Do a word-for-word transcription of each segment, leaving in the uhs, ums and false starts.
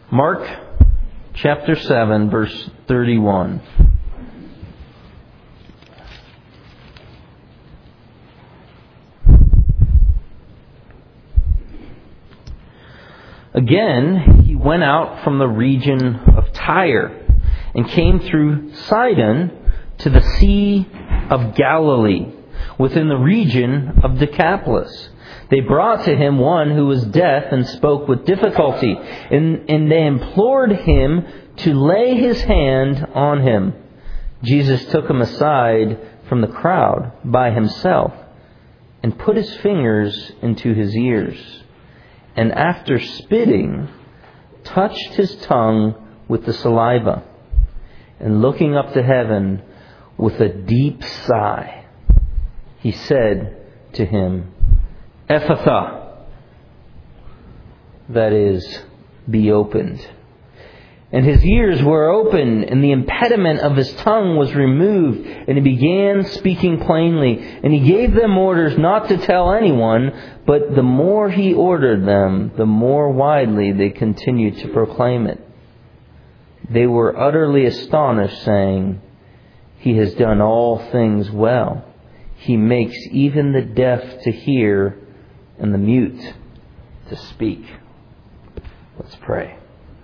Mark chapter seven, verse thirty-one. Again, he went out from the region of Tyre and came through Sidon to the Sea of Galilee, within the region of Decapolis. They brought to him one who was deaf and spoke with difficulty, and, and they implored him to lay his hand on him. Jesus took him aside from the crowd by himself and put his fingers into his ears, and after spitting, touched his tongue with the saliva, and looking up to heaven with a deep sigh, he said to him, Ephphatha, that is, be opened. And his ears were opened, and the impediment of his tongue was removed, and he began speaking plainly. And he gave them orders not to tell anyone, but the more he ordered them, the more widely they continued to proclaim it. They were utterly astonished, saying, He has done all things well. He makes even the deaf to hear and the mute to speak. Let's pray.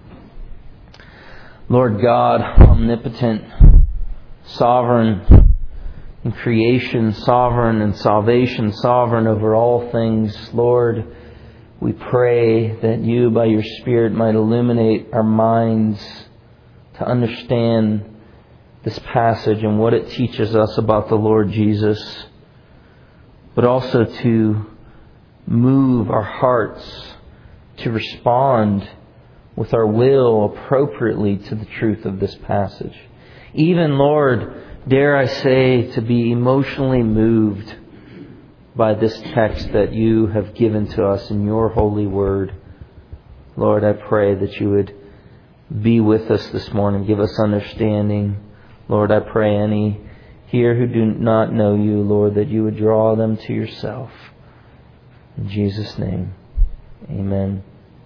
Lord God, omnipotent, sovereign in creation, sovereign in salvation, sovereign over all things, Lord, we pray that you, by your Spirit, might illuminate our minds to understand this passage and what it teaches us about the Lord Jesus, but also to move our hearts to respond with our will appropriately to the truth of this passage. Even, Lord, dare I say, to be emotionally moved by this text that you have given to us in your holy word. Lord, I pray that you would be with us this morning, give us understanding. Lord, I pray any here who do not know you, Lord, that you would draw them to yourself. In Jesus' name, amen.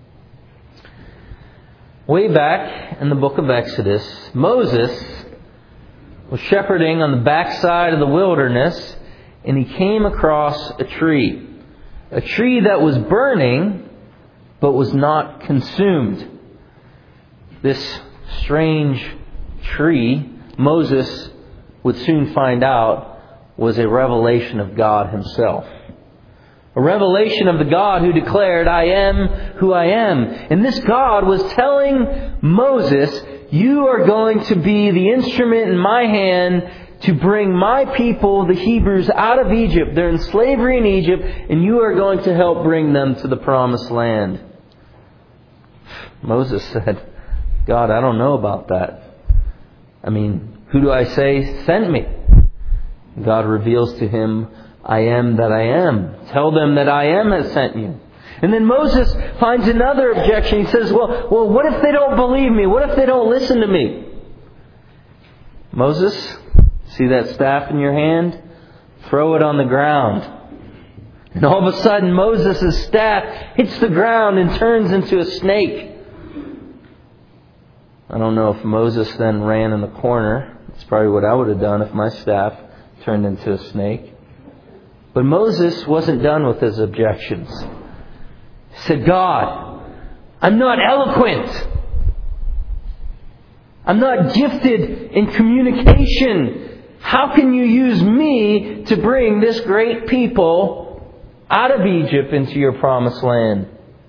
Way back in the book of Exodus, Moses was shepherding on the backside of the wilderness, and he came across a tree. A tree that was burning, but was not consumed. This strange tree, Moses would soon find out, was a revelation of God himself. A revelation of the God who declared, I am who I am. And this God was telling Moses, you are going to be the instrument in my hand to bring my people, the Hebrews, out of Egypt. They're in slavery in Egypt, and you are going to help bring them to the promised land. Moses said, God, I don't know about that. I mean, who do I say sent me? God reveals to him, I am that I am. Tell them that I am has sent you. And then Moses finds another objection. He says, well, well, what if they don't believe me? What if they don't listen to me? Moses, see that staff in your hand? Throw it on the ground. And all of a sudden, Moses' staff hits the ground and turns into a snake. I don't know if Moses then ran in the corner. That's probably what I would have done if my staff turned into a snake. But Moses wasn't done with his objections. He said, God, I'm not eloquent. I'm not gifted in communication. How can you use me to bring this great people out of Egypt into your promised land?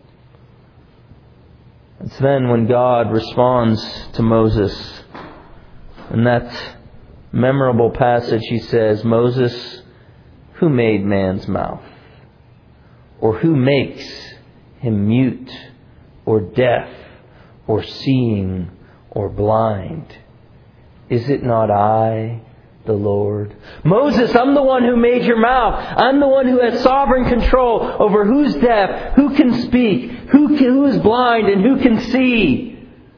It's then when God responds to Moses. In that memorable passage, he says, Moses, who made man's mouth? Or who makes him mute or deaf or seeing or blind? Is it not I, the Lord? Moses, I'm the one who made your mouth. I'm the one who has sovereign control over who's deaf, who can speak, who, can, who is blind, and who can see.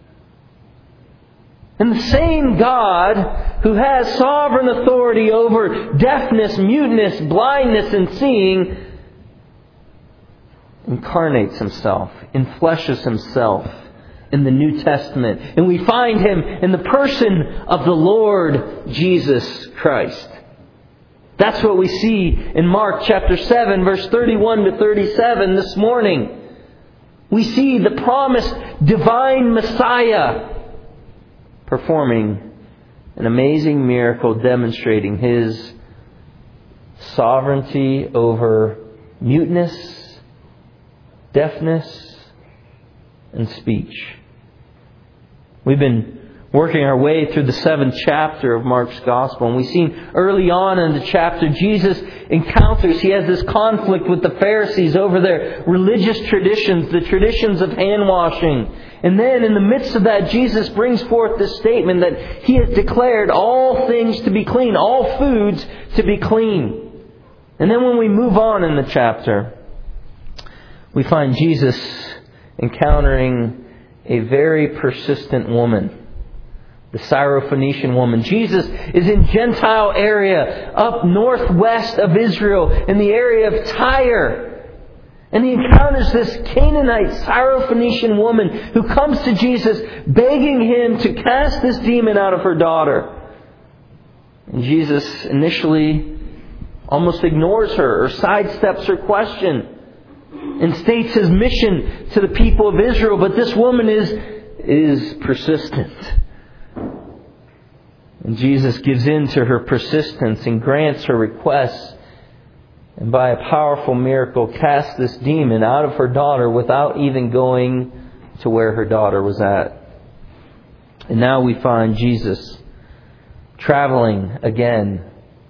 And the same God who has sovereign authority over deafness, muteness, blindness, and seeing incarnates himself, enfleshes himself in the New Testament. And we find Him in the person of the Lord Jesus Christ. That's what we see in Mark chapter seven, verse thirty-one to thirty-seven this morning. We see the promised divine Messiah performing an amazing miracle demonstrating His sovereignty over muteness, deafness, and speech. We've been working our way through the seventh chapter of Mark's Gospel, and we've seen early on in the chapter Jesus encounters, he has this conflict with the Pharisees over their religious traditions, the traditions of hand washing. And then in the midst of that, Jesus brings forth this statement that He has declared all things to be clean, all foods to be clean. And then when we move on in the chapter, we find Jesus encountering a very persistent woman, the Syrophoenician woman. Jesus is in Gentile area, up northwest of Israel, in the area of Tyre. And he encounters this Canaanite Syrophoenician woman who comes to Jesus begging Him to cast this demon out of her daughter. And Jesus initially almost ignores her or sidesteps her question and states His mission to the people of Israel. But this woman is, is persistent. And Jesus gives in to her persistence and grants her requests. And by a powerful miracle casts this demon out of her daughter without even going to where her daughter was at. And now we find Jesus traveling again.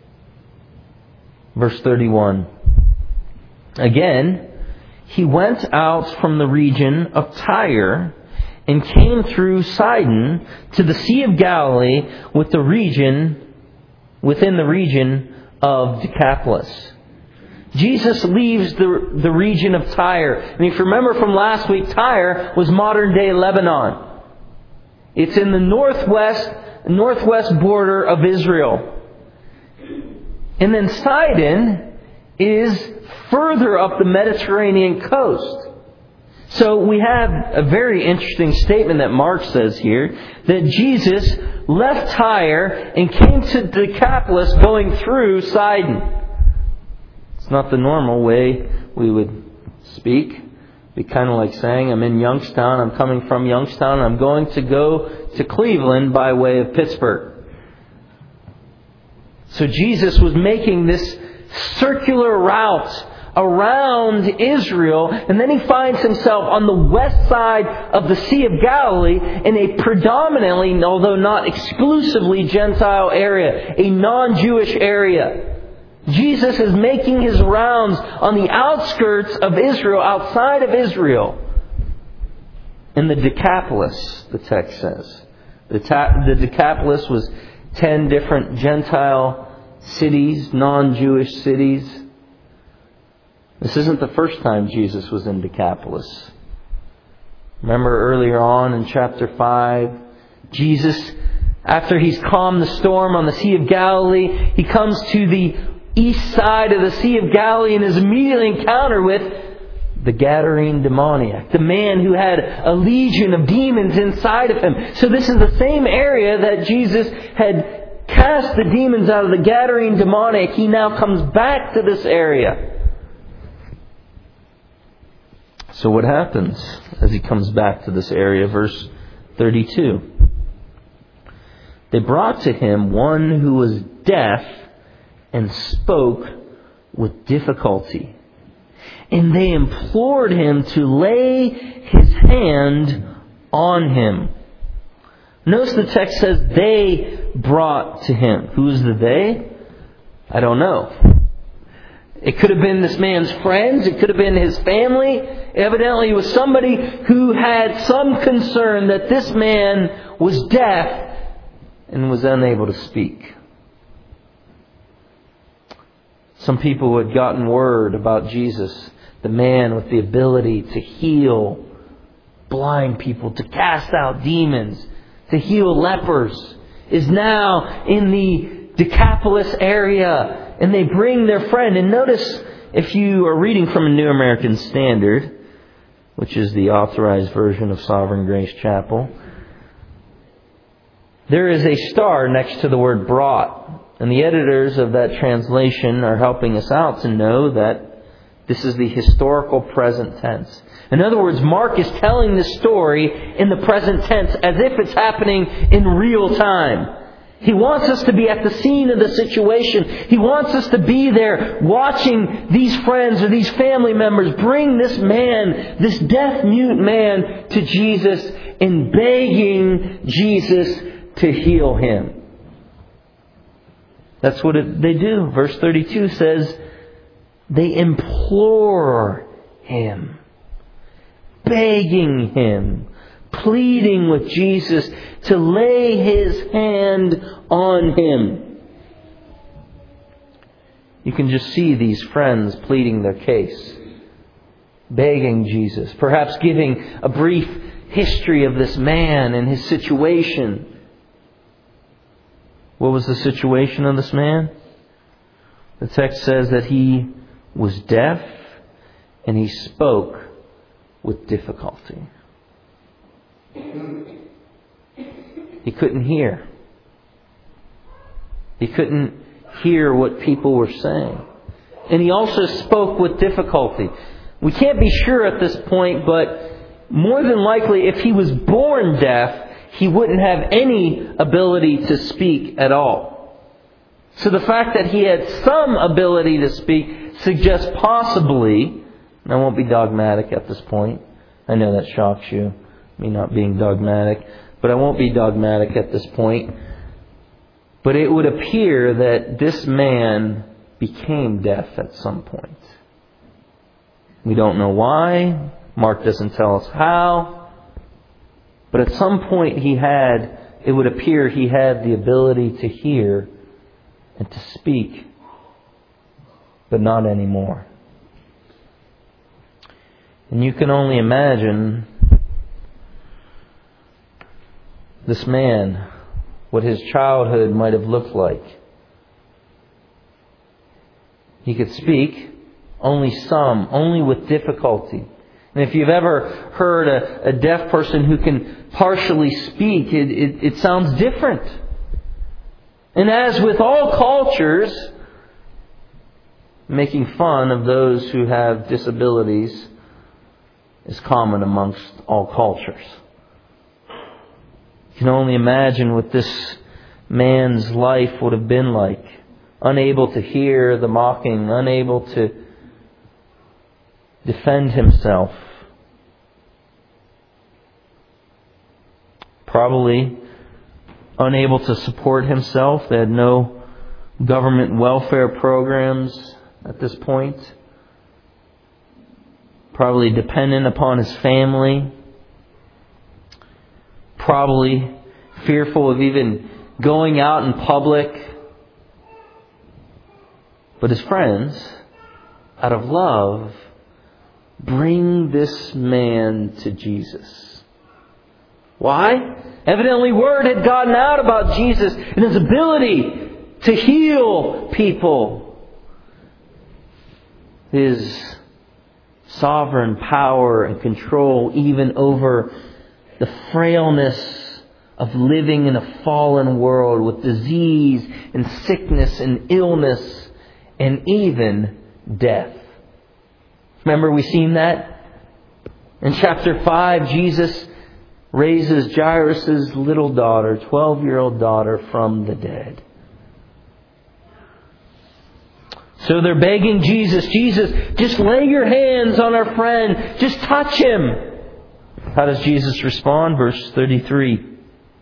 Verse thirty-one. Again, He went out from the region of Tyre and came through Sidon to the Sea of Galilee with the region, within the region of Decapolis. Jesus leaves the, the region of Tyre. And if you remember from last week, Tyre was modern day Lebanon. It's in the northwest, northwest border of Israel. And then Sidon is further up the Mediterranean coast. So we have a very interesting statement that Mark says here, that Jesus left Tyre and came to Decapolis going through Sidon. It's not the normal way we would speak. It'd be kind of like saying, I'm in Youngstown, I'm coming from Youngstown, I'm going to go to Cleveland by way of Pittsburgh. So Jesus was making this circular route around Israel, and then He finds Himself on the west side of the Sea of Galilee in a predominantly, although not exclusively, Gentile area, a non-Jewish area. Jesus is making His rounds on the outskirts of Israel, outside of Israel, in the Decapolis, the text says. The, ta- the Decapolis was ten different Gentile cities, non-Jewish cities. This isn't the first time Jesus was in Decapolis. Remember earlier on in chapter five, Jesus, after He's calmed the storm on the Sea of Galilee, He comes to the east side of the Sea of Galilee and is immediately encountered with the Gadarene demoniac, the man who had a legion of demons inside of him. So this is the same area that Jesus had cast the demons out of the Gadarene demoniac. He now comes back to this area. So what happens as He comes back to this area? Verse thirty-two. They brought to Him one who was deaf and spoke with difficulty. And they implored Him to lay His hand on him. Notice the text says they brought to Him. Who is the they? I don't know. It could have been this man's friends. It could have been his family. Evidently, it was somebody who had some concern that this man was deaf and was unable to speak. Some people had gotten word about Jesus, the man with the ability to heal blind people, to cast out demons, to heal lepers, is now in the Decapolis area. And they bring their friend. And notice, if you are reading from a New American Standard, which is the authorized version of Sovereign Grace Chapel. There is a star next to the word brought. And the editors of that translation are helping us out to know that this is the historical present tense. In other words, Mark is telling this story in the present tense as if it's happening in real time. He wants us to be at the scene of the situation. He wants us to be there watching these friends or these family members bring this man, this deaf-mute man, to Jesus and begging Jesus to heal him. That's what it, they do. Verse thirty-two says, they implore him, begging him, pleading with Jesus to lay His hand on him. You can just see these friends pleading their case, begging Jesus, perhaps giving a brief history of this man and his situation. What was the situation of this man? The text says that he was deaf and he spoke with difficulty. He couldn't hear. He couldn't hear what people were saying. And he also spoke with difficulty. We can't be sure at this point, but more than likely, if he was born deaf, he wouldn't have any ability to speak at all. So the fact that he had some ability to speak suggests possibly, and I won't be dogmatic at this point. I know that shocks you, me not being dogmatic, but I won't be dogmatic at this point. But it would appear that this man became deaf at some point. We don't know why. Mark doesn't tell us how. But at some point he had, it would appear he had the ability to hear and to speak, but not anymore. And you can only imagine this man, what his childhood might have looked like. He could speak, only some, only with difficulty. And if you've ever heard a, a deaf person who can partially speak, it, it, it sounds different. And as with all cultures, making fun of those who have disabilities is common amongst all cultures. You can only imagine what this man's life would have been like. Unable to hear the mocking, unable to defend himself. Probably unable to support himself. They had no government welfare programs at this point. Probably dependent upon his family. Probably fearful of even going out in public. But his friends, out of love, bring this man to Jesus. Why? Evidently word had gotten out about Jesus and His ability to heal people. His sovereign power and control even over the frailness of living in a fallen world with disease and sickness and illness and even death. Remember, we've seen that? In chapter five, Jesus raises Jairus' little daughter, twelve-year-old daughter, from the dead. So they're begging Jesus, Jesus, just lay your hands on our friend. Just touch him. How does Jesus respond? Verse thirty-three.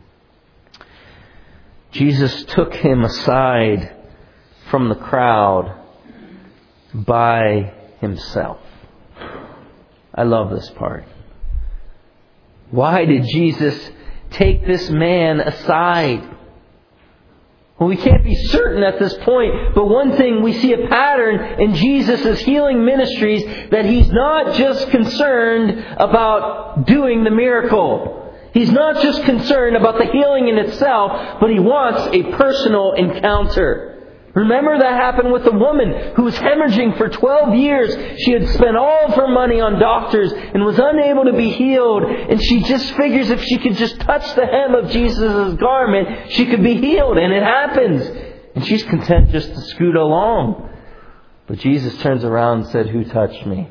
Jesus took him aside from the crowd by himself. I love this part. Why did Jesus take this man aside? Well, we can't be certain at this point, but one thing, we see a pattern in Jesus' healing ministries that He's not just concerned about doing the miracle. He's not just concerned about the healing in itself, but He wants a personal encounter. Remember that happened with a woman who was hemorrhaging for twelve years. She had spent all of her money on doctors and was unable to be healed. And she just figures if she could just touch the hem of Jesus' garment, she could be healed. And it happens. And she's content just to scoot along. But Jesus turns around and said, "Who touched me?"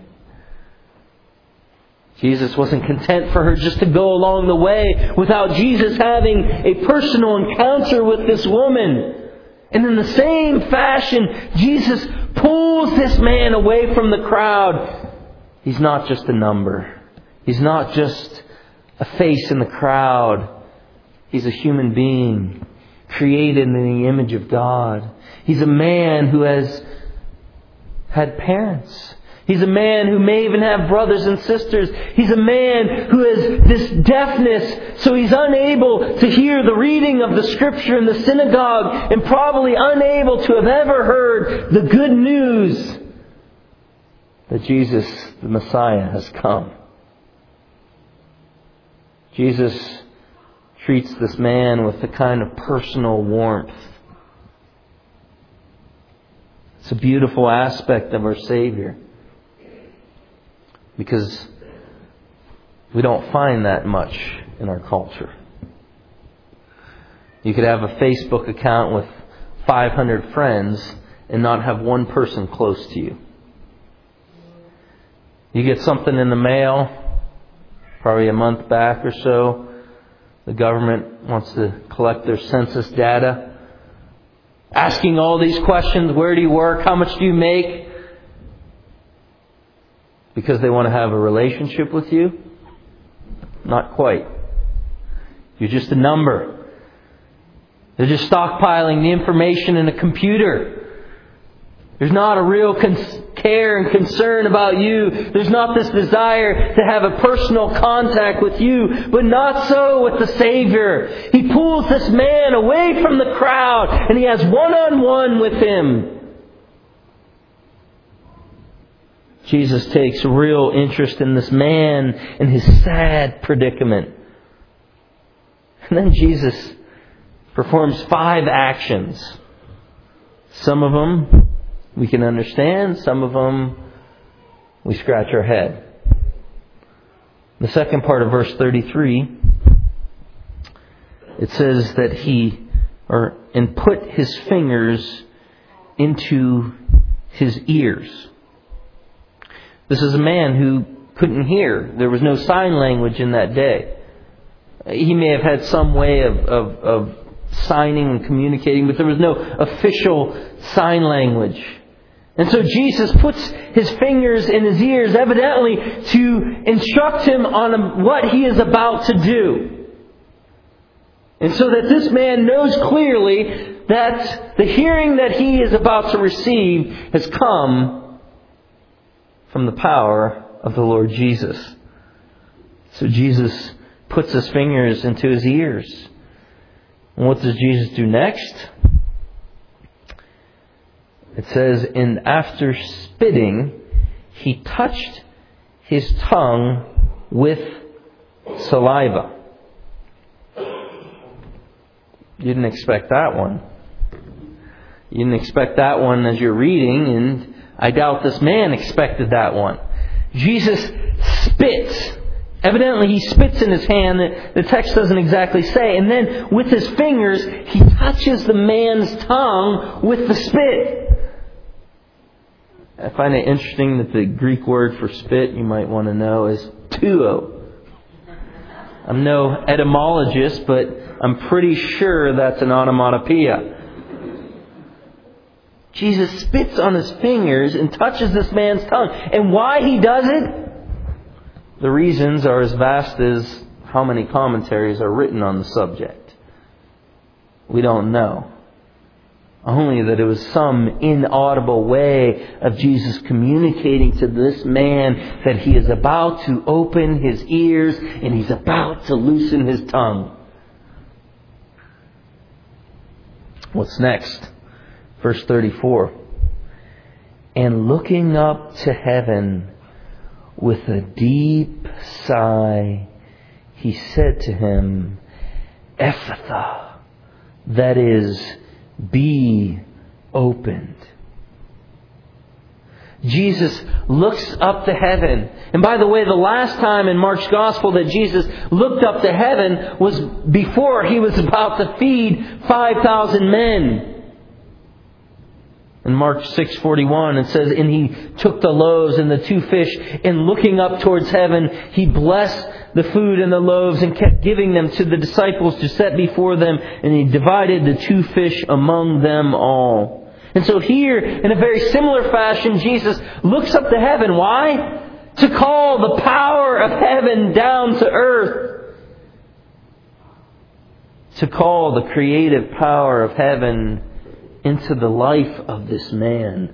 Jesus wasn't content for her just to go along the way without Jesus having a personal encounter with this woman. And in the same fashion, Jesus pulls this man away from the crowd. He's not just a number. He's not just a face in the crowd. He's a human being created in the image of God. He's a man who has had parents. He's a man who may even have brothers and sisters. He's a man who has this deafness, so he's unable to hear the reading of the Scripture in the synagogue and probably unable to have ever heard the good news that Jesus, the Messiah, has come. Jesus treats this man with a kind of personal warmth. It's a beautiful aspect of our Savior. Because we don't find that much in our culture. You could have a Facebook account with five hundred friends and not have one person close to you. You get something in the mail, probably a month back or so. The government wants to collect their census data. Asking all these questions: where do you work? How much do you make? Because they want to have a relationship with you? Not quite. You're just a number. They're just stockpiling the information in a computer. There's not a real cons- care and concern about you. There's not this desire to have a personal contact with you. But not so with the Savior. He pulls this man away from the crowd and He has one-on-one with him. Jesus takes real interest in this man and his sad predicament. And then Jesus performs five actions. Some of them we can understand. Some of them we scratch our head. The second part of verse thirty-three, it says that he or and put his fingers into his ears. This is a man who couldn't hear. There was no sign language in that day. He may have had some way of, of, of signing and communicating, but there was no official sign language. And so Jesus puts His fingers in his ears, evidently to instruct him on what he is about to do. And so that this man knows clearly that the hearing that he is about to receive has come from the power of the Lord Jesus. So Jesus puts His fingers into his ears. And what does Jesus do next? It says, and after spitting, He touched his tongue with saliva. You didn't expect that one. You didn't expect that one as you're reading, and I doubt this man expected that one. Jesus spits. Evidently He spits in His hand. The text doesn't exactly say. And then with His fingers, He touches the man's tongue with the spit. I find it interesting that the Greek word for spit, you might want to know, is tuo. I'm no etymologist, but I'm pretty sure that's an onomatopoeia. Jesus spits on His fingers and touches this man's tongue. And why He does it? The reasons are as vast as how many commentaries are written on the subject. We don't know. Only that it was some inaudible way of Jesus communicating to this man that He is about to open his ears and He's about to loosen his tongue. What's next? Verse thirty-four. And looking up to heaven with a deep sigh, He said to him, Ephphatha, that is, be opened. Jesus looks up to heaven. And by the way, the last time in Mark's Gospel that Jesus looked up to heaven was before He was about to feed five thousand men. In Mark six forty-one, it says, "And He took the loaves and the two fish, and looking up towards heaven, He blessed the food and the loaves and kept giving them to the disciples to set before them. And He divided the two fish among them all." And so here, in a very similar fashion, Jesus looks up to heaven. Why? To call the power of heaven down to earth. To call the creative power of heaven into the life of this man.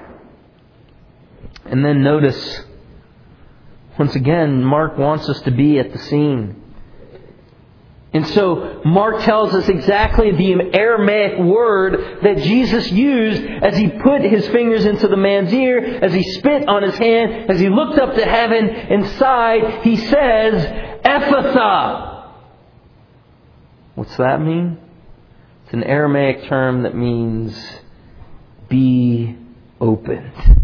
And then notice, once again, Mark wants us to be at the scene. And so Mark tells us exactly the Aramaic word that Jesus used as He put His fingers into the man's ear, as He spit on his hand, as He looked up to heaven and sighed. He says, "Ephphatha." What's that mean? It's an Aramaic term that means be opened.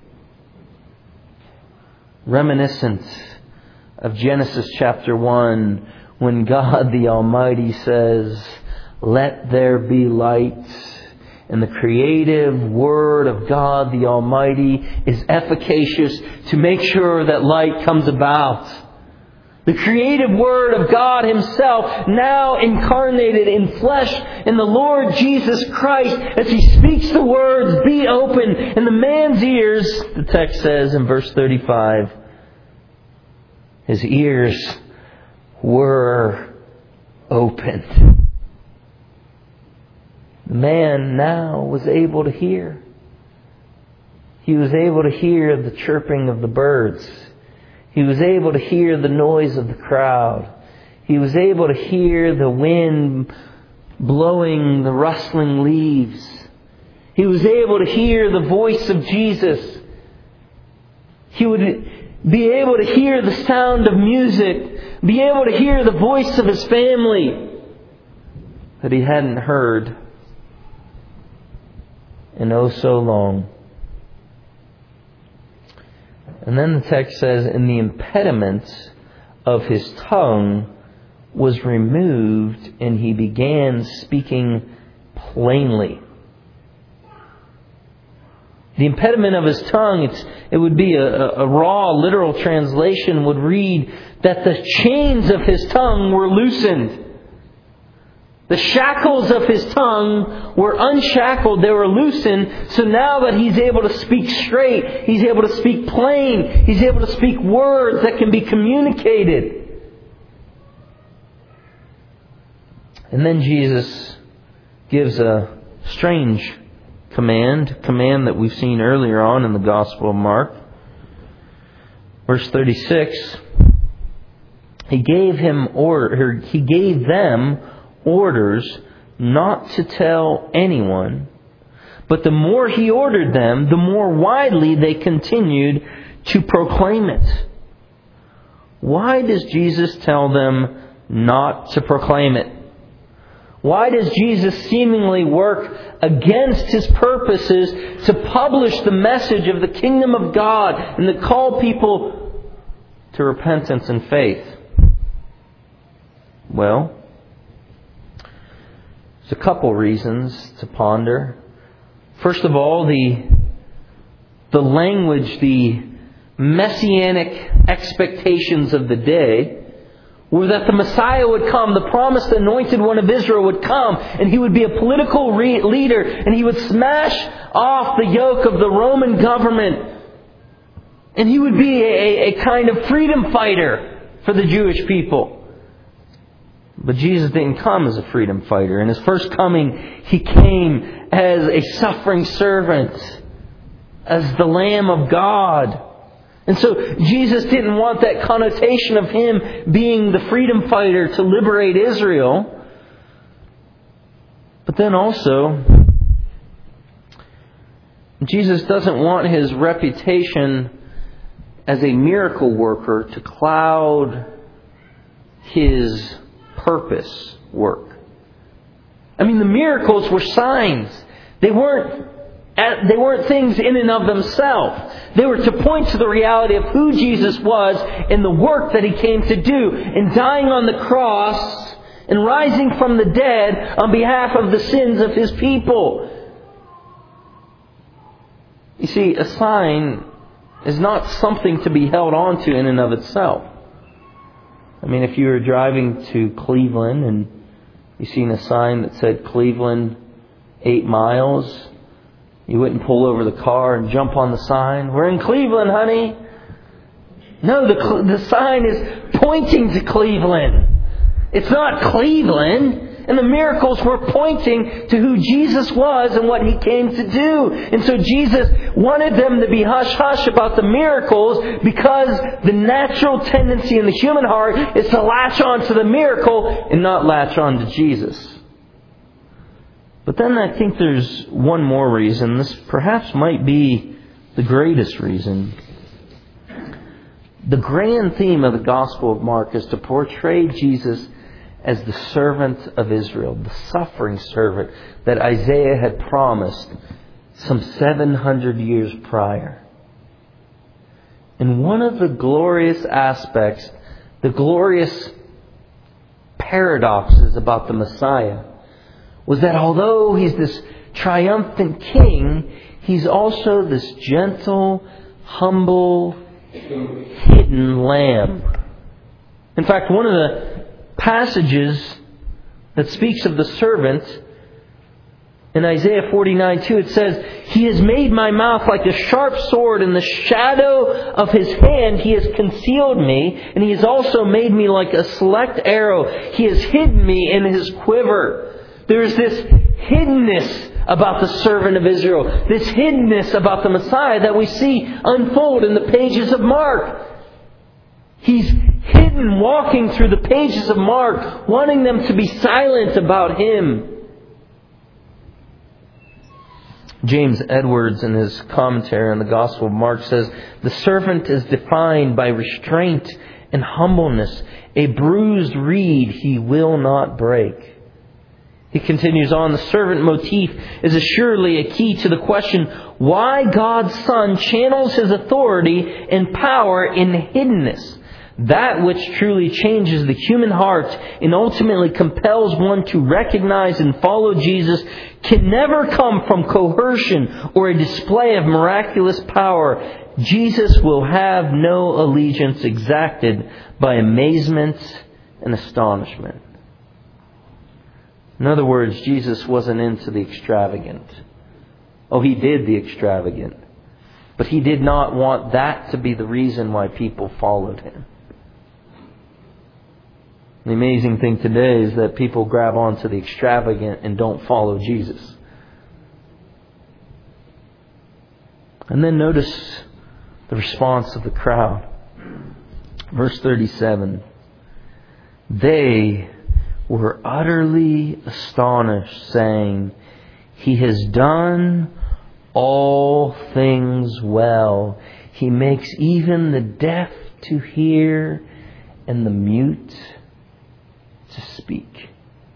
Reminiscent of Genesis chapter one, when God the Almighty says, "Let there be light." And the creative Word of God the Almighty is efficacious to make sure that light comes about. The creative Word of God Himself, now incarnated in flesh in the Lord Jesus Christ, as He speaks the words, "Be open," in the man's ears, the text says in verse thirty-five, his ears were opened. The man now was able to hear. He was able to hear the chirping of the birds. He was able to hear the noise of the crowd. He was able to hear the wind blowing the rustling leaves. He was able to hear the voice of Jesus. He would be able to hear the sound of music, be able to hear the voice of his family that he hadn't heard in oh so long. And then the text says, "And the impediment of his tongue was removed, and he began speaking plainly." The impediment of his tongue, it's, it would be a, a raw, literal translation, would read that the chains of his tongue were loosened. The shackles of his tongue were unshackled, they were loosened. So now that he's able to speak straight, he's able to speak plain, he's able to speak words that can be communicated. And then Jesus gives a strange command, command that we've seen earlier on in the Gospel of Mark. Verse thirty-six, He gave him order, he gave them orders not to tell anyone, but the more He ordered them, the more widely they continued to proclaim it. Why does Jesus tell them not to proclaim it? Why does Jesus seemingly work against His purposes to publish the message of the kingdom of God and to call people to repentance and faith? Well, there's a couple reasons to ponder. First of all, the, the language, the messianic expectations of the day were that the Messiah would come, the promised anointed one of Israel would come, and He would be a political re- leader, and He would smash off the yoke of the Roman government, and He would be a, a kind of freedom fighter for the Jewish people. But Jesus didn't come as a freedom fighter. In His first coming, He came as a suffering servant, as the Lamb of God. And so Jesus didn't want that connotation of Him being the freedom fighter to liberate Israel. But then also, Jesus doesn't want His reputation as a miracle worker to cloud His purpose work. I mean, the miracles were signs. They weren't They weren't things in and of themselves. They were to point to the reality of who Jesus was and the work that He came to do in dying on the cross and rising from the dead on behalf of the sins of His people. You see, a sign is not something to be held on to in and of itself. I mean, if you were driving to Cleveland and you seen a sign that said Cleveland eight miles, you wouldn't pull over the car and jump on the sign. We're in Cleveland, honey. No, the, the sign is pointing to Cleveland. It's not Cleveland. And the miracles were pointing to who Jesus was and what He came to do. And so Jesus wanted them to be hush-hush about the miracles, because the natural tendency in the human heart is to latch on to the miracle and not latch on to Jesus. But then I think there's one more reason. This perhaps might be the greatest reason. The grand theme of the Gospel of Mark is to portray Jesus as the servant of Israel, the suffering servant that Isaiah had promised some seven hundred years prior. And one of the glorious aspects, the glorious paradoxes about the Messiah, was that although He's this triumphant king, He's also this gentle, humble, hidden lamb. In fact, one of the passages that speaks of the servant in Isaiah forty-nine two, it says, He has made my mouth like a sharp sword. In the shadow of His hand He has concealed me, and He has also made me like a select arrow. He has hidden me in His quiver. There is this hiddenness about the servant of Israel, this hiddenness about the Messiah that we see unfold in the pages of Mark. He's hidden, walking through the pages of Mark, wanting them to be silent about Him. James Edwards, in his commentary on the Gospel of Mark, says, the servant is defined by restraint and humbleness. A bruised reed He will not break. He continues on, the servant motif is assuredly a key to the question why God's Son channels His authority and power in hiddenness. That which truly changes the human heart and ultimately compels one to recognize and follow Jesus can never come from coercion or a display of miraculous power. Jesus will have no allegiance exacted by amazement and astonishment. In other words, Jesus wasn't into the extravagant. Oh, He did the extravagant. But He did not want that to be the reason why people followed Him. The amazing thing today is that people grab onto the extravagant and don't follow Jesus. And then notice the response of the crowd. Verse thirty-seven. They were utterly astonished, saying, He has done all things well. He makes even the deaf to hear and the mute to speak.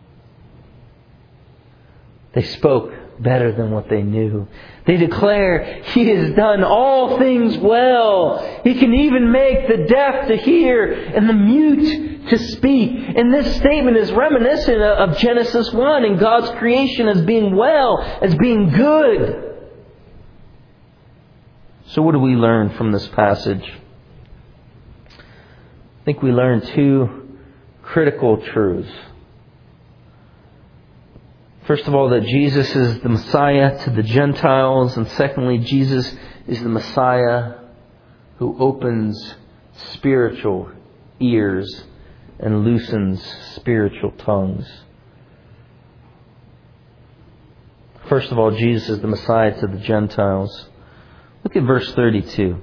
They spoke better than what they knew. They declare, He has done all things well. He can even make the deaf to hear and the mute to speak. And this statement is reminiscent of Genesis one and God's creation as being well, as being good. So what do we learn from this passage? I think we learn two critical truths. First of all, that Jesus is the Messiah to the Gentiles. And secondly, Jesus is the Messiah who opens spiritual ears and loosens spiritual tongues. First of all, Jesus is the Messiah to the Gentiles. Look at verse thirty-two.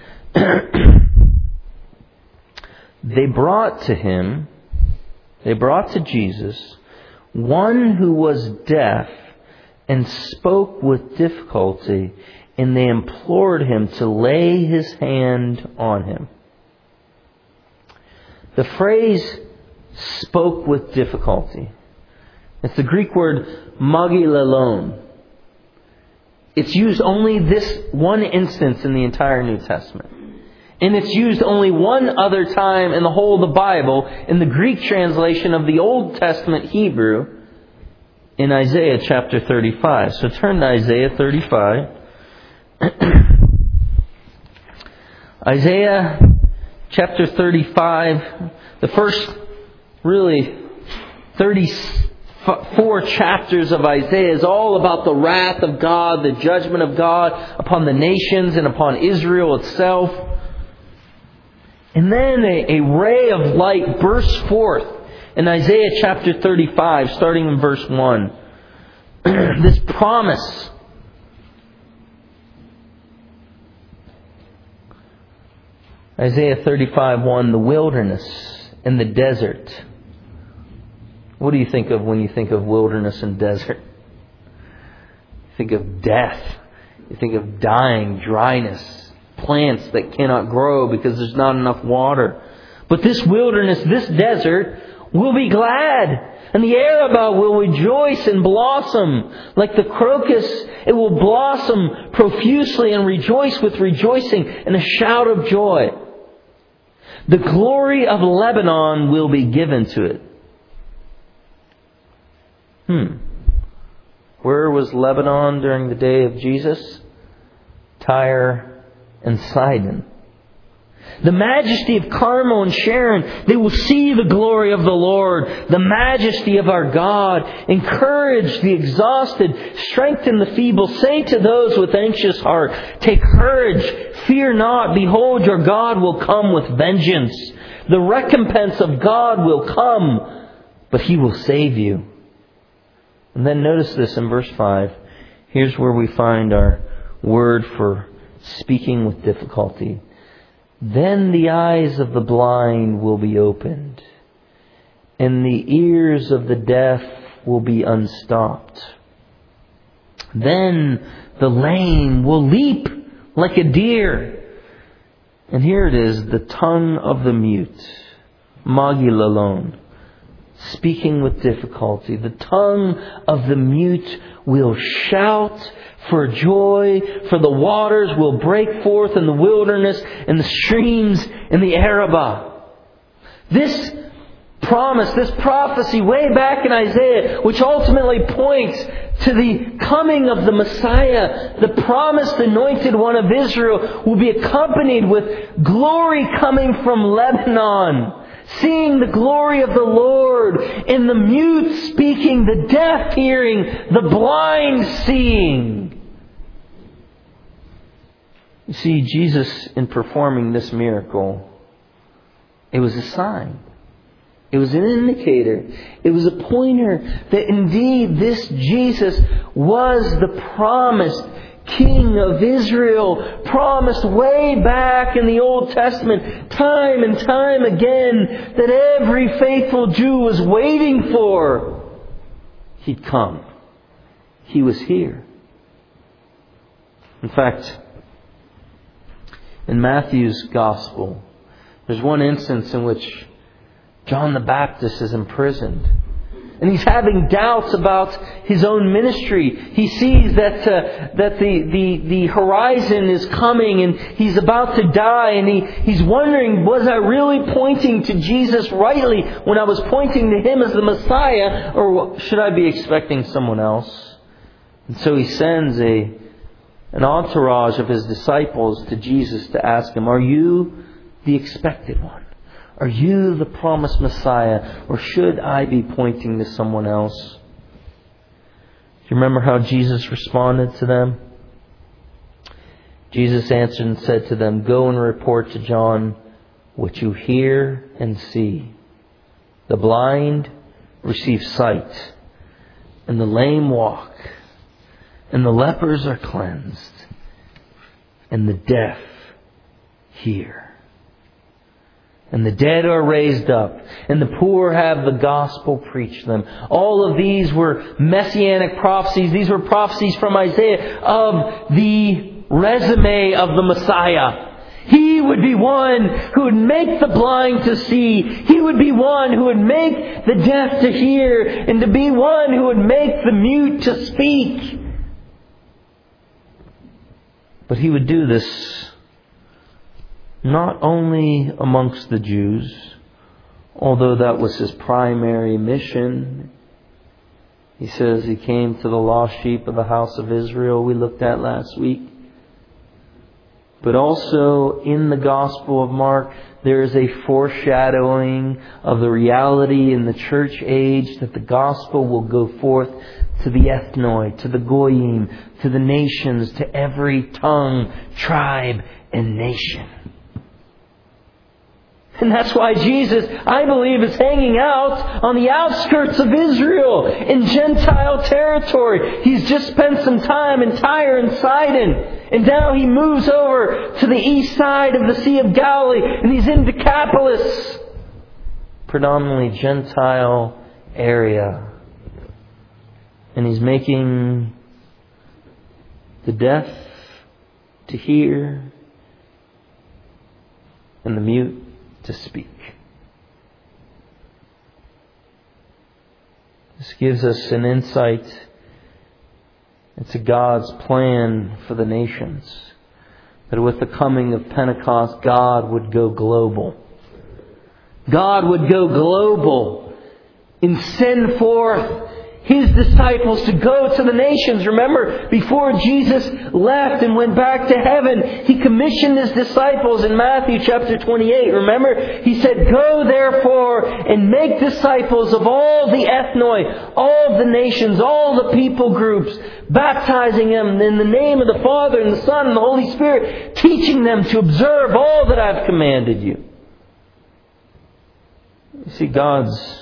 They brought to Him They brought to Jesus one who was deaf and spoke with difficulty, and they implored Him to lay His hand on him. The phrase spoke with difficulty. It's the Greek word magilelon. It's used only this one instance in the entire New Testament. And it's used only one other time in the whole of the Bible, in the Greek translation of the Old Testament Hebrew, in Isaiah chapter thirty-five. So turn to Isaiah thirty-five. Isaiah chapter thirty-five, the first really thirty-four chapters of Isaiah is all about the wrath of God, the judgment of God upon the nations and upon Israel itself. And then a, a ray of light bursts forth in Isaiah chapter thirty-five, starting in verse one. This promise. Isaiah thirty-five one, the wilderness and the desert. What do you think of when you think of wilderness and desert? You think of death. You think of dying, dryness, plants that cannot grow because there's not enough water. But this wilderness, this desert, will be glad. And the Arabah will rejoice and blossom. Like the crocus, it will blossom profusely and rejoice with rejoicing and a shout of joy. The glory of Lebanon will be given to it. Hmm. Where was Lebanon during the day of Jesus? Tyre and Sidon. The majesty of Carmel and Sharon, they will see the glory of the Lord, the majesty of our God. Encourage the exhausted, strengthen the feeble. Say to those with anxious heart, take courage, fear not. Behold, your God will come with vengeance. The recompense of God will come, but He will save you. And then notice this in verse five. Here's where we find our word for speaking with difficulty. Then the eyes of the blind will be opened, and the ears of the deaf will be unstopped. Then the lame will leap like a deer. And here it is, the tongue of the mute, Magilalon, speaking with difficulty. The tongue of the mute will shout for joy, for the waters will break forth in the wilderness and the streams in the Arabah. This promise, this prophecy way back in Isaiah, which ultimately points to the coming of the Messiah, the promised anointed one of Israel, will be accompanied with glory coming from Lebanon. Seeing the glory of the Lord, in the mute speaking, the deaf hearing, the blind seeing. You see, Jesus, in performing this miracle, it was a sign. It was an indicator. It was a pointer that indeed this Jesus was the promised King of Israel, promised way back in the Old Testament, time and time again, that every faithful Jew was waiting for. He'd come. He was here. In fact, in Matthew's Gospel, there's one instance in which John the Baptist is imprisoned. And he's having doubts about his own ministry. He sees that uh, that the, the, the horizon is coming and he's about to die. And he, he's wondering, was I really pointing to Jesus rightly when I was pointing to Him as the Messiah? Or should I be expecting someone else? And so he sends a an entourage of His disciples to Jesus to ask Him, are you the expected one? Are you the promised Messiah? Or should I be pointing to someone else? Do you remember how Jesus responded to them? Jesus answered and said to them, go and report to John what you hear and see. The blind receive sight, and the lame walk, and the lepers are cleansed, and the deaf hear. And the dead are raised up, and the poor have the gospel preached them. All of these were messianic prophecies. These were prophecies from Isaiah of the resume of the Messiah. He would be one who would make the blind to see. He would be one who would make the deaf to hear, and to be one who would make the mute to speak. But He would do this not only amongst the Jews, although that was His primary mission. He says He came to the lost sheep of the house of Israel, we looked at last week. But also in the Gospel of Mark, there is a foreshadowing of the reality in the church age that the Gospel will go forth to the ethnoi, to the goyim, to the nations, to every tongue, tribe, and nation. And that's why Jesus, I believe, is hanging out on the outskirts of Israel in Gentile territory. He's just spent some time in Tyre and Sidon. And now He moves over to the east side of the Sea of Galilee. And He's in Decapolis, predominantly Gentile area. And He's making the deaf to hear and the mute to speak. This gives us an insight into God's plan for the nations. That with the coming of Pentecost, God would go global. God would go global and send forth His disciples to go to the nations. Remember, before Jesus left and went back to heaven, He commissioned His disciples in Matthew chapter twenty-eight. Remember, He said, "Go therefore and make disciples of all the ethnoi, all the nations, all the people groups, baptizing them in the name of the Father and the Son and the Holy Spirit, teaching them to observe all that I've commanded you." You see, God's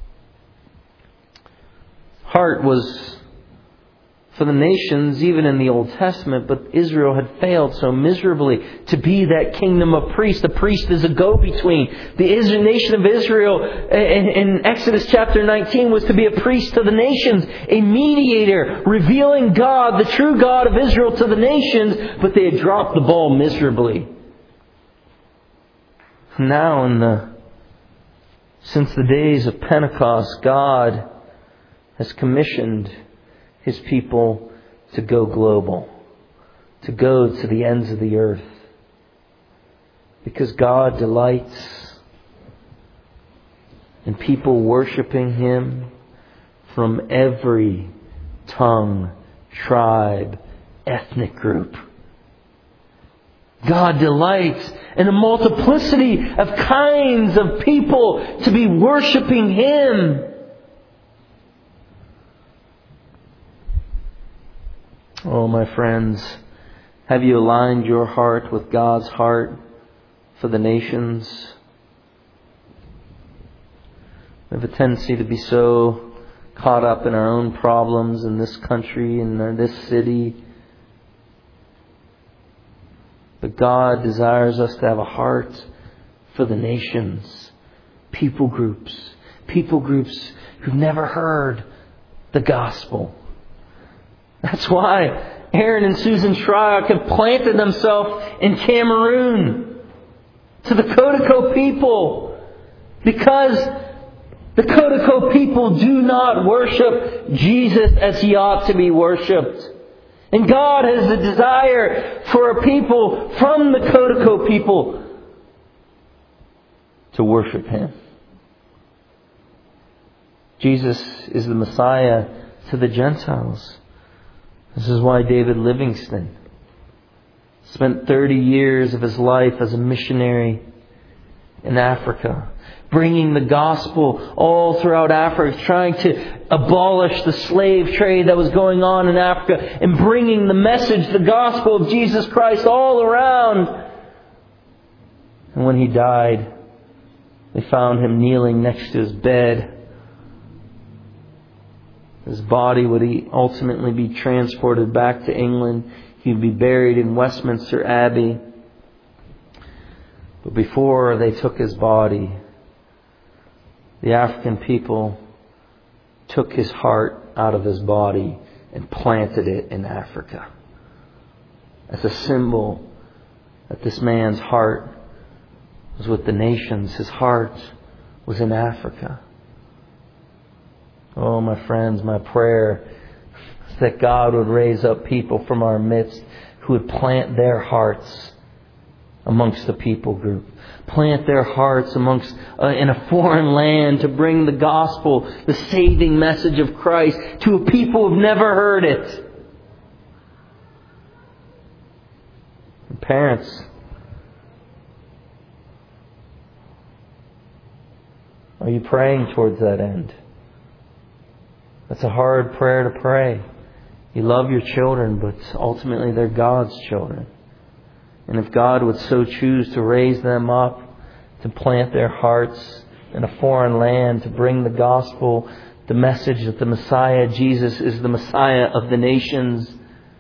heart was for the nations, even in the Old Testament, but Israel had failed so miserably to be that kingdom of priests. The priest is a go-between. The nation of Israel in Exodus chapter nineteen was to be a priest to the nations, a mediator, revealing God, the true God of Israel, to the nations, but they had dropped the ball miserably. Now, in the since the days of Pentecost, God has commissioned His people to go global, to go to the ends of the earth. Because God delights in people worshiping Him from every tongue, tribe, ethnic group. God delights in a multiplicity of kinds of people to be worshiping Him. Oh, my friends, have you aligned your heart with God's heart for the nations? We have a tendency to be so caught up in our own problems in this country and in this city. But God desires us to have a heart for the nations, people groups, people groups who've never heard the gospel. That's why Aaron and Susan Shryock have planted themselves in Cameroon to the Kodako people. Because the Kodako people do not worship Jesus as He ought to be worshipped. And God has a desire for a people from the Kodako people to worship Him. Jesus is the Messiah to the Gentiles. This is why David Livingstone spent thirty years of his life as a missionary in Africa, bringing the gospel all throughout Africa, trying to abolish the slave trade that was going on in Africa, and bringing the message, the gospel of Jesus Christ all around. And when he died, they found him kneeling next to his bed. His body would ultimately be transported back to England. He would be buried in Westminster Abbey. But before they took his body, the African people took his heart out of his body and planted it in Africa as a symbol that this man's heart was with the nations. His heart was in Africa. Oh, my friends, my prayer is that God would raise up people from our midst who would plant their hearts amongst the people group. Plant their hearts amongst uh, in a foreign land to bring the gospel, the saving message of Christ to a people who've never heard it. And parents, are you praying towards that end? That's a hard prayer to pray. You love your children, but ultimately they're God's children. And if God would so choose to raise them up, to plant their hearts in a foreign land, to bring the gospel, the message that the Messiah, Jesus, is the Messiah of the nations,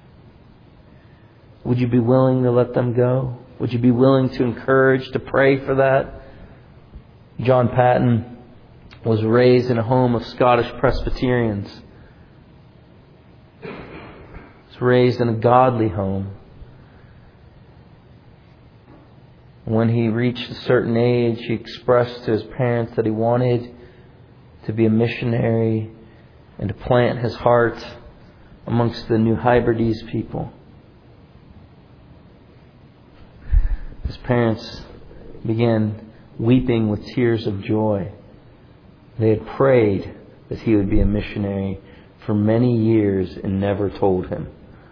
would you be willing to let them go? Would you be willing to encourage, to pray for that? John Paton was raised in a home of Scottish Presbyterians. He was raised in a godly home. When he reached a certain age, he expressed to his parents that he wanted to be a missionary and to plant his heart amongst the New Hebrides people. His parents began weeping with tears of joy. They had prayed that he would be a missionary for many years and never told him.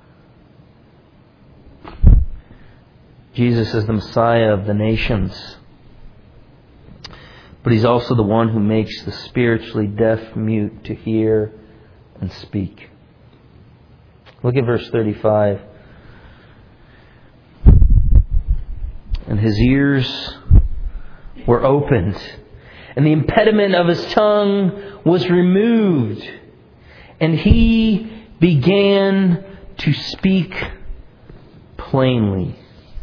Jesus is the Messiah of the nations. But He's also the one who makes the spiritually deaf mute to hear and speak. Look at verse thirty-five. And his ears were opened, and the impediment of his tongue was removed, and he began to speak plainly.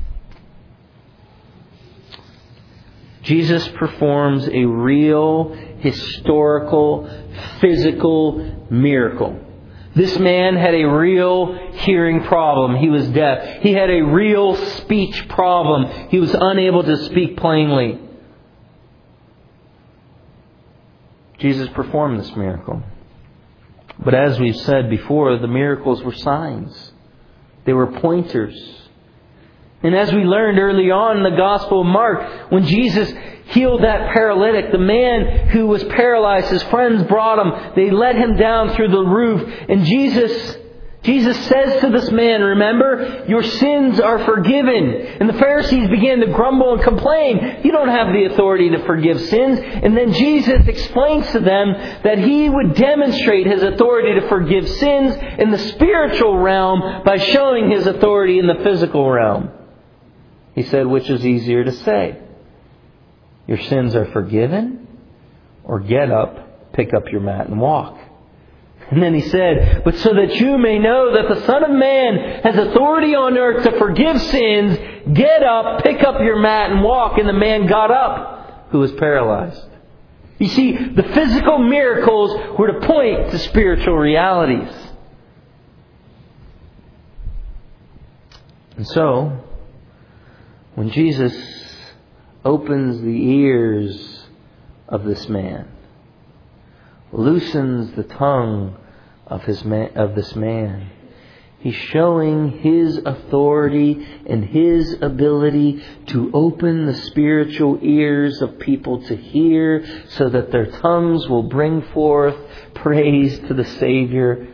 Jesus performs a real, historical, physical miracle. This man had a real hearing problem. He was deaf. He had a real speech problem. He was unable to speak plainly. Jesus performed this miracle. But as we've said before, the miracles were signs. They were pointers. And as we learned early on in the Gospel of Mark, when Jesus healed that paralytic, the man who was paralyzed, his friends brought him. They let him down through the roof. And Jesus, Jesus says to this man, remember, your sins are forgiven. And the Pharisees began to grumble and complain. You don't have the authority to forgive sins. And then Jesus explains to them that He would demonstrate His authority to forgive sins in the spiritual realm by showing His authority in the physical realm. He said, which is easier to say? Your sins are forgiven? Or get up, pick up your mat and walk? And then He said, but so that you may know that the Son of Man has authority on earth to forgive sins, get up, pick up your mat and walk. And the man got up, who was paralyzed. You see, the physical miracles were to point to spiritual realities. And so, when Jesus opens the ears of this man, loosens the tongue of his man, of this man, He's showing His authority and His ability to open the spiritual ears of people to hear so that their tongues will bring forth praise to the Savior.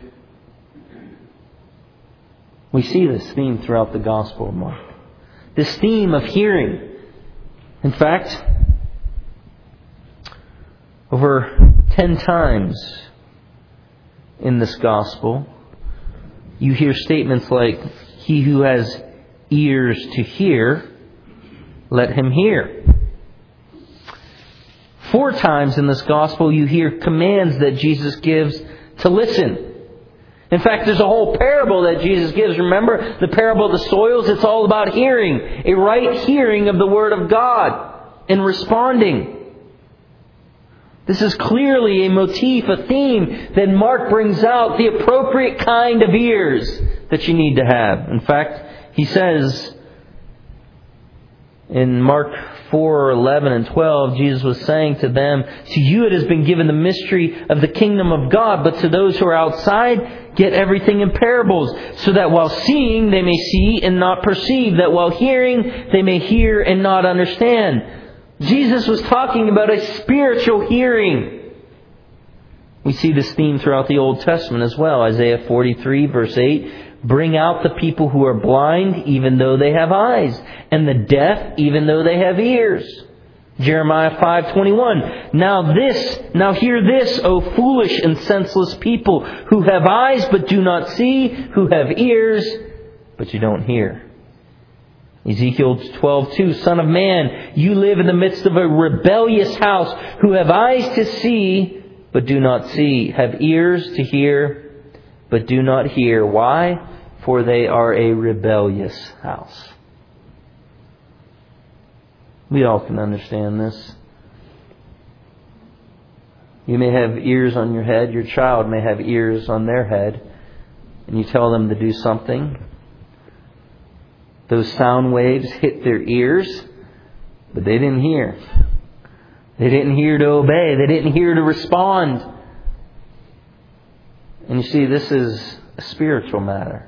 We see this theme throughout the Gospel of Mark. This theme of hearing. In fact, over ten times in this Gospel, you hear statements like, he who has ears to hear, let him hear. Four times in this Gospel, you hear commands that Jesus gives to listen. In fact, there's a whole parable that Jesus gives. Remember the parable of the soils? It's all about hearing. A right hearing of the Word of God and responding. This is clearly a motif, a theme that Mark brings out, the appropriate kind of ears that you need to have. In fact, he says in Mark four or eleven and twelve, Jesus was saying to them, to you it has been given the mystery of the kingdom of God, but to those who are outside, get everything in parables, so that while seeing they may see and not perceive, that while hearing they may hear and not understand. Jesus was talking about a spiritual hearing. We see this theme throughout the Old Testament as well. Isaiah forty-three verse eight, bring out the people who are blind even though they have eyes, and the deaf even though they have ears. Jeremiah five twenty-one, now this, now hear this, O foolish and senseless people, who have eyes but do not see, who have ears but you don't hear. Ezekiel twelve two, Son of man, you live in the midst of a rebellious house, who have eyes to see but do not see, have ears to hear but do not hear. Why? For they are a rebellious house. We all can understand this. You may have ears on your head. Your child may have ears on their head. And you tell them to do something. Those sound waves hit their ears, but they didn't hear. They didn't hear to obey. They didn't hear to respond. And you see, this is a spiritual matter.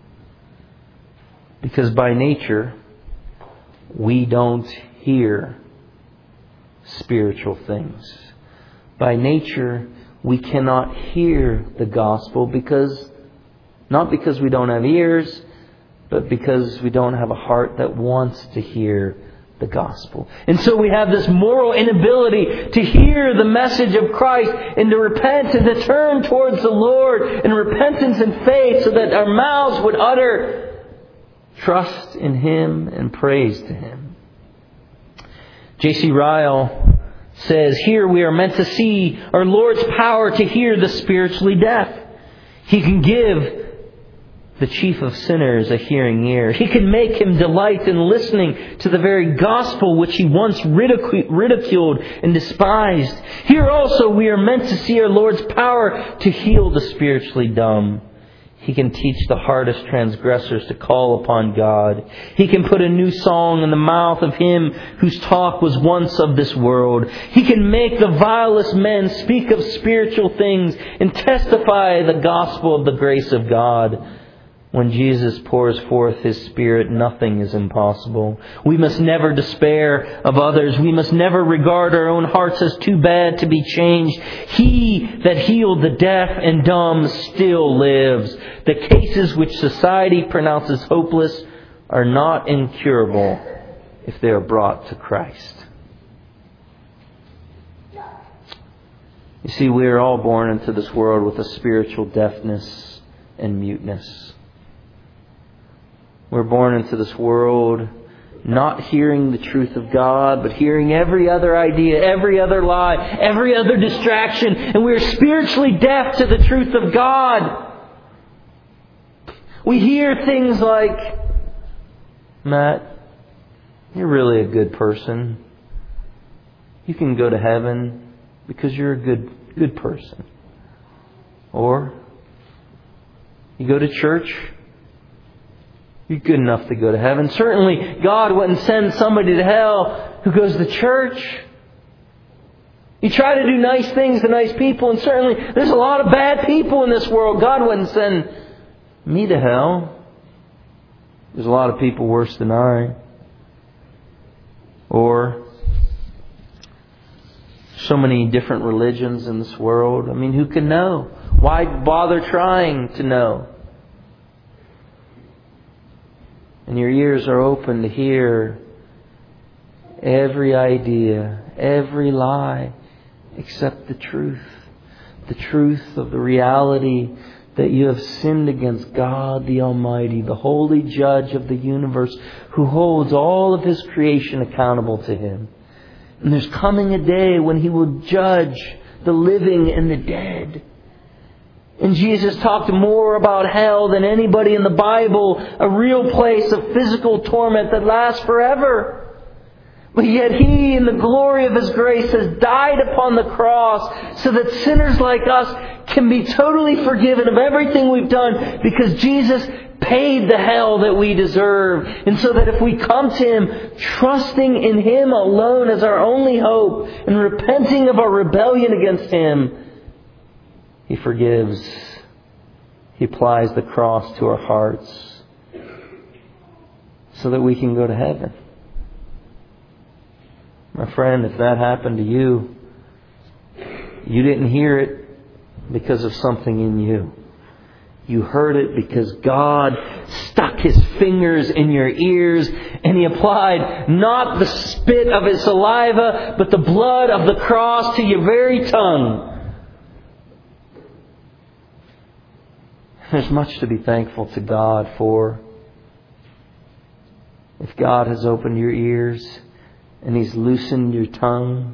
Because by nature, we don't hear spiritual things. By nature, we cannot hear the gospel because, not because we don't have ears, but because we don't have a heart that wants to hear the gospel. And so we have this moral inability to hear the message of Christ and to repent and to turn towards the Lord in repentance and faith, so that our mouths would utter trust in Him and praise to Him. J C Ryle says, here we are meant to see our Lord's power to hear the spiritually deaf. He can give the chief of sinners a hearing ear. He can make him delight in listening to the very gospel which he once ridicu- ridiculed and despised. Here also we are meant to see our Lord's power to heal the spiritually dumb. He can teach the hardest transgressors to call upon God. He can put a new song in the mouth of him whose talk was once of this world. He can make the vilest men speak of spiritual things and testify the gospel of the grace of God. When Jesus pours forth His Spirit, nothing is impossible. We must never despair of others. We must never regard our own hearts as too bad to be changed. He that healed the deaf and dumb still lives. The cases which society pronounces hopeless are not incurable if they are brought to Christ. You see, we are all born into this world with a spiritual deafness and muteness. We're born into this world not hearing the truth of God, but hearing every other idea, every other lie, every other distraction. And we're spiritually deaf to the truth of God. We hear things like, Matt, you're really a good person. You can go to heaven because you're a good, good person. Or, you go to church, you're good enough to go to heaven. Certainly, God wouldn't send somebody to hell who goes to church. You try to do nice things to nice people, and certainly there's a lot of bad people in this world. God wouldn't send me to hell. There's a lot of people worse than I. Or so many different religions in this world. I mean, who can know? Why bother trying to know? And your ears are open to hear every idea, every lie, except the truth. The truth of the reality that you have sinned against God the Almighty, the holy judge of the universe, who holds all of His creation accountable to Him. And there's coming a day when He will judge the living and the dead. And Jesus talked more about hell than anybody in the Bible, a real place of physical torment that lasts forever. But yet He, in the glory of His grace, has died upon the cross so that sinners like us can be totally forgiven of everything we've done, because Jesus paid the hell that we deserve. And so that if we come to Him, trusting in Him alone as our only hope, and repenting of our rebellion against Him, He forgives. He applies the cross to our hearts so that we can go to heaven. My friend, if that happened to you, you didn't hear it because of something in you. You heard it because God stuck His fingers in your ears and He applied not the spit of His saliva, but the blood of the cross to your very tongue. There's much to be thankful to God for. If God has opened your ears and He's loosened your tongue.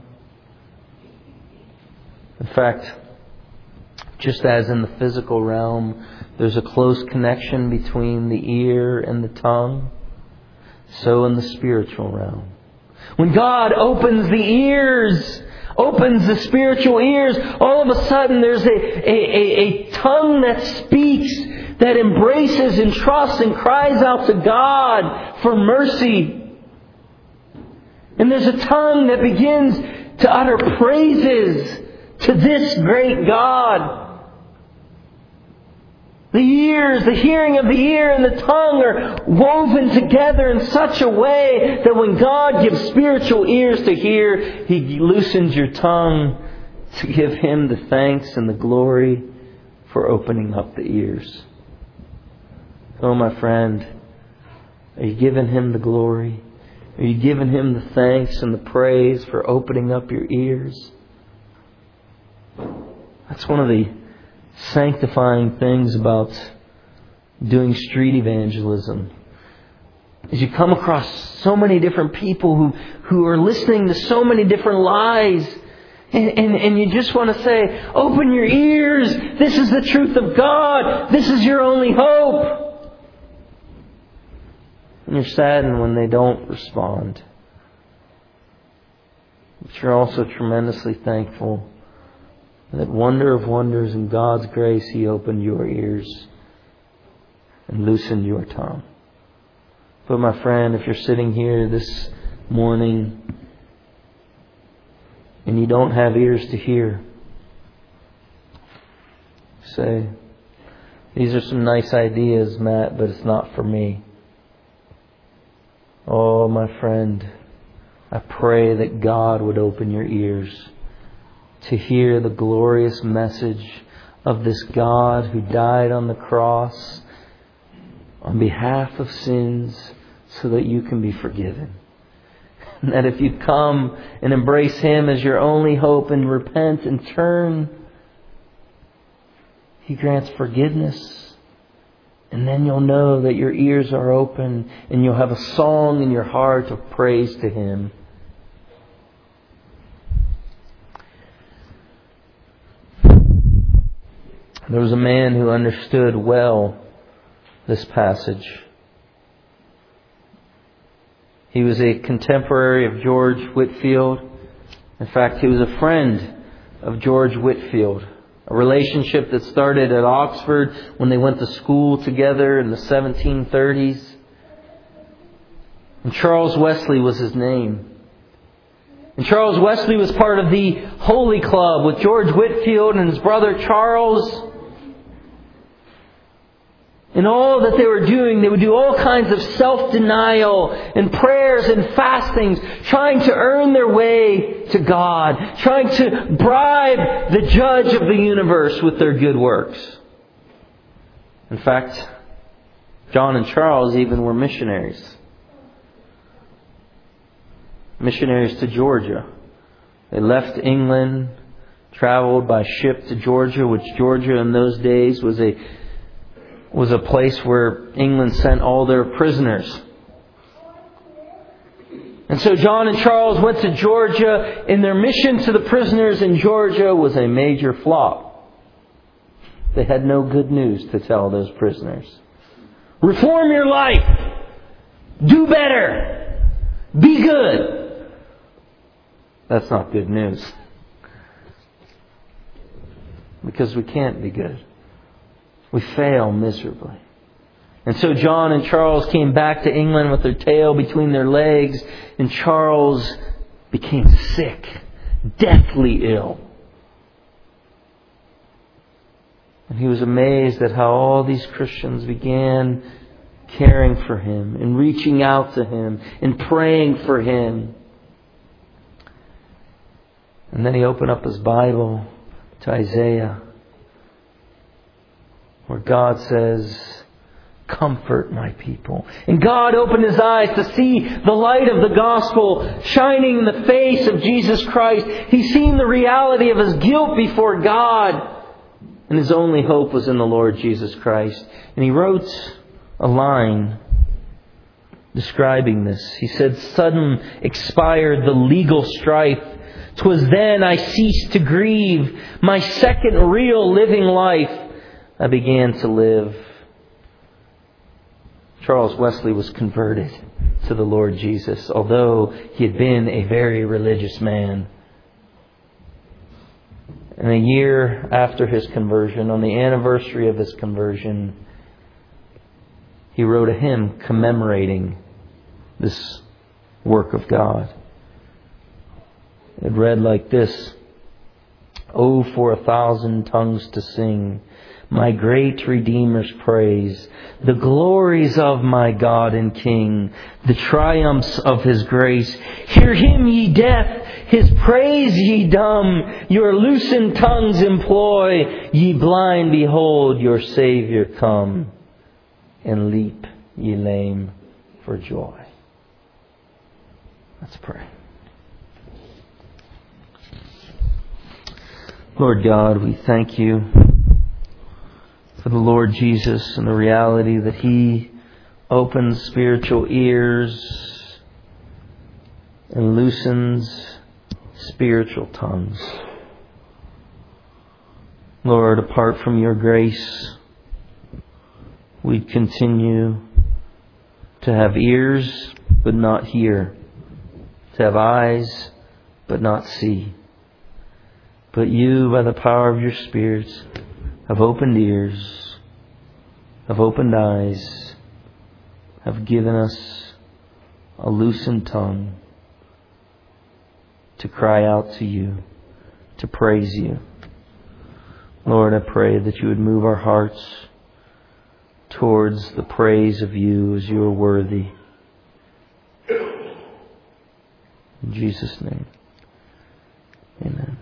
In fact, just as in the physical realm, there's a close connection between the ear and the tongue, so in the spiritual realm. When God opens the ears, opens the spiritual ears, all of a sudden there's a, a, a, a tongue that speaks, that embraces and trusts and cries out to God for mercy. And there's a tongue that begins to utter praises to this great God. The ears, the hearing of the ear and the tongue are woven together in such a way that when God gives spiritual ears to hear, He loosens your tongue to give Him the thanks and the glory for opening up the ears. Oh, my friend, are you giving Him the glory? Are you giving Him the thanks and the praise for opening up your ears? That's one of the sanctifying things about doing street evangelism. Is you come across so many different people who, who are listening to so many different lies. And, and, and you just want to say, open your ears. This is the truth of God. This is your only hope. And you're saddened when they don't respond. But you're also tremendously thankful that wonder of wonders, in God's grace, He opened your ears and loosened your tongue. But my friend, if you're sitting here this morning and you don't have ears to hear, say, these are some nice ideas, Matt, but it's not for me. Oh, my friend, I pray that God would open your ears to hear the glorious message of this God who died on the cross on behalf of sins so that you can be forgiven. And that if you come and embrace Him as your only hope and repent and turn, He grants forgiveness. And then you'll know that your ears are open and you'll have a song in your heart of praise to Him. There was a man who understood well this passage. He was a contemporary of George Whitefield. In fact, he was a friend of George Whitefield. A relationship that started at Oxford when they went to school together in the seventeen thirties. And Charles Wesley was his name. And Charles Wesley was part of the Holy Club with George Whitefield and his brother Charles. In all that they were doing, they would do all kinds of self-denial and prayers and fastings, trying to earn their way to God, trying to bribe the judge of the universe with their good works. In fact, John and Charles even were missionaries. Missionaries to Georgia. They left England, traveled by ship to Georgia, which Georgia in those days was a was a place where England sent all their prisoners. And so John and Charles went to Georgia, and their mission to the prisoners in Georgia was a major flop. They had no good news to tell those prisoners. Reform your life. Do better. Be good. That's not good news. Because we can't be good. We fail miserably. And so John and Charles came back to England with their tail between their legs, and Charles became sick, deathly ill. And he was amazed at how all these Christians began caring for him and reaching out to him and praying for him. And then he opened up his Bible to Isaiah, where God says, "Comfort my people." And God opened his eyes to see the light of the gospel shining in the face of Jesus Christ. He seen the reality of his guilt before God. And his only hope was in the Lord Jesus Christ. And he wrote a line describing this. He said, "Sudden expired the legal strife. 'Twas then I ceased to grieve. My second real living life I began to live." Charles Wesley was converted to the Lord Jesus, although he had been a very religious man. And a year after his conversion, on the anniversary of his conversion, he wrote a hymn commemorating this work of God. It read like this: "Oh, for a thousand tongues to sing my great Redeemer's praise, the glories of my God and King, the triumphs of His grace. Hear Him, ye deaf, His praise, ye dumb, your loosened tongues employ, ye blind, behold your Savior come, and leap, ye lame, for joy." Let's pray. Lord God, we thank You for the Lord Jesus and the reality that He opens spiritual ears and loosens spiritual tongues. Lord, apart from Your grace, we'd continue to have ears but not hear, to have eyes but not see. But You, by the power of Your Spirit, have opened ears, have opened eyes, have given us a loosened tongue to cry out to You, to praise You. Lord, I pray that You would move our hearts towards the praise of You as You are worthy. In Jesus' name, amen.